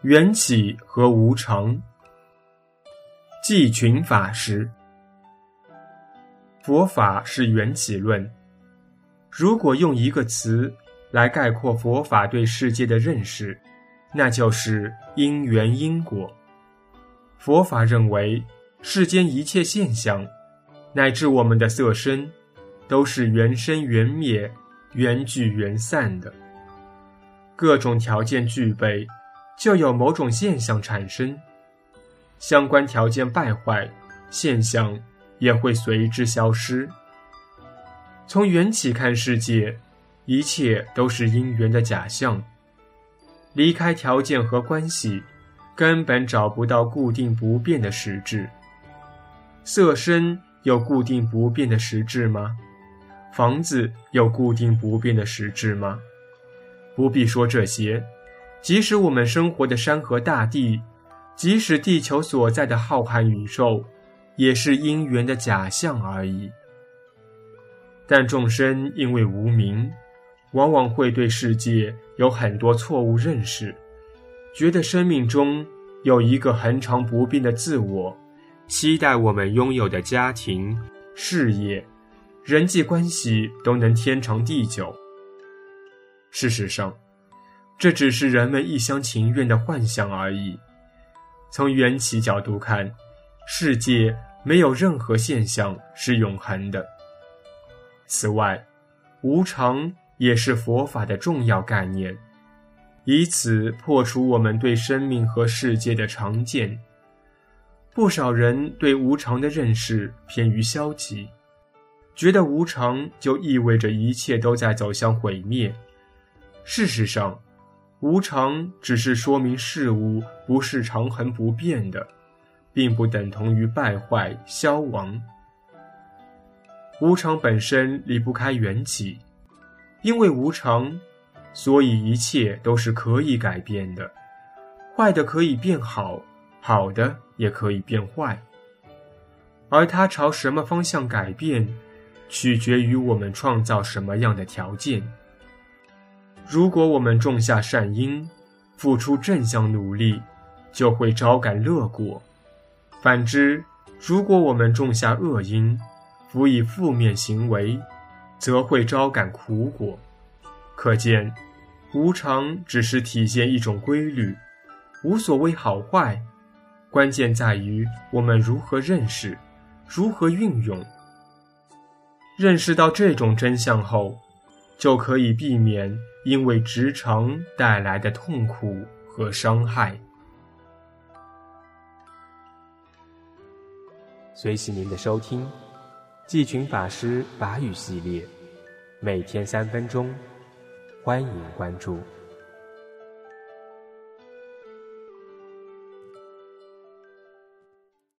缘起和无常。季群法师。佛法是缘起论，如果用一个词来概括佛法对世界的认识，那就是因缘因果。佛法认为世间一切现象，乃至我们的色身，都是缘生缘灭、缘聚缘散的。各种条件具备，就有某种现象产生，相关条件败坏，现象也会随之消失。从缘起看世界，一切都是因缘的假象，离开条件和关系，根本找不到固定不变的实质。色身有固定不变的实质吗？房子有固定不变的实质吗？不必说这些，即使我们生活的山河大地，即使地球所在的浩瀚宇宙，也是因缘的假象而已。但众生因为无明，往往会对世界有很多错误认识，觉得生命中有一个恒常不变的自我，期待我们拥有的家庭、事业、人际关系都能天长地久。事实上，这只是人们一厢情愿的幻想而已。从缘起角度看，世界没有任何现象是永恒的。此外，无常也是佛法的重要概念，以此破除我们对生命和世界的常见。不少人对无常的认识偏于消极，觉得无常就意味着一切都在走向毁灭。事实上，无常只是说明事物不是长恒不变的，并不等同于败坏、消亡。无常本身离不开缘起，因为无常，所以一切都是可以改变的。坏的可以变好，好的也可以变坏。而它朝什么方向改变，取决于我们创造什么样的条件。如果我们种下善因，付出正向努力，就会招感乐果。反之，如果我们种下恶因，辅以负面行为，则会招感苦果。可见，无常只是体现一种规律，无所谓好坏，关键在于我们如何认识，如何运用。认识到这种真相后，就可以避免因为执常带来的痛苦和伤害。 随喜您的收听，季群法师法语系列，每天3分钟，欢迎关注。